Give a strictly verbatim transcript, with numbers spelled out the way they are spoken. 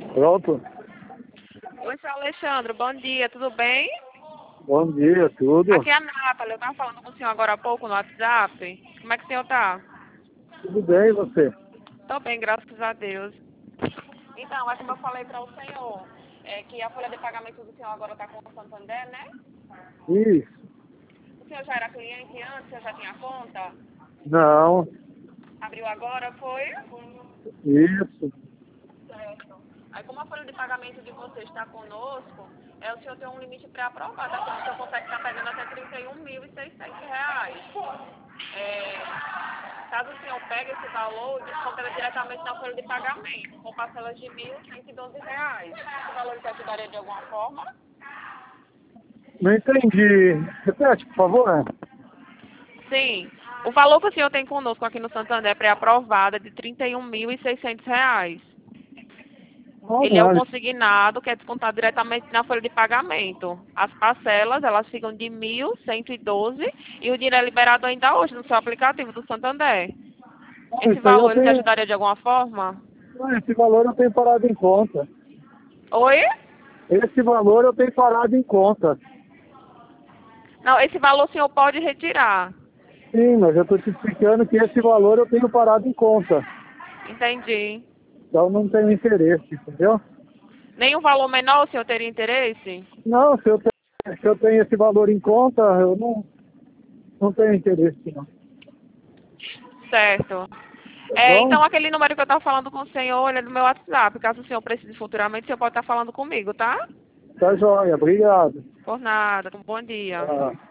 Pronto? Oi, seu Alexandre, bom dia, tudo bem? Bom dia, tudo? Aqui é a Nathalie, eu estava falando com o senhor agora há pouco no WhatsApp. Como é que o senhor tá? Tudo bem, e você? Tô bem, graças a Deus. Então, é como eu falei para o senhor, é que a folha de pagamento do senhor agora está com o Santander, né? Isso. O senhor já era cliente antes, o senhor já tinha conta? Não. Abriu agora, foi? Isso. Certo. Aí, como a folha de pagamento de você está conosco, é, o senhor tem um limite pré-aprovado, assim, o senhor consegue estar pegando até trinta e um mil e seiscentos reais. É, caso o senhor pegue esse valor, desconta diretamente na folha de pagamento, com parcelas de mil cento e doze reais. Esse valor te ajudaria de alguma forma? Não entendi. Repete, por favor. Sim. O valor que o senhor tem conosco aqui no Santander pré-aprovado é de trinta e um mil e seiscentos reais. Ele é o Olha, consignado, que é descontado diretamente na folha de pagamento. As parcelas, elas ficam de mil cento e doze e o dinheiro é liberado ainda hoje no seu aplicativo do Santander. Esse isso aí eu valor, ele te tenho. ajudaria de alguma forma? Esse valor eu tenho parado em conta. Oi? Esse valor eu tenho parado em conta. Não, esse valor o senhor pode retirar. Sim, mas eu estou te explicando que esse valor eu tenho parado em conta. Entendi. Então não tenho interesse, entendeu? Nenhum valor menor o senhor teria interesse? Não, se eu tenho, se eu tenho esse valor em conta, eu não, não tenho interesse, não. Certo. Tá É, bom? então aquele número que eu estava falando com o senhor, ele é do meu WhatsApp. Caso o senhor precise futuramente, o senhor pode estar falando comigo, tá? Tá joia, obrigado. Por nada. Bom dia. Tá.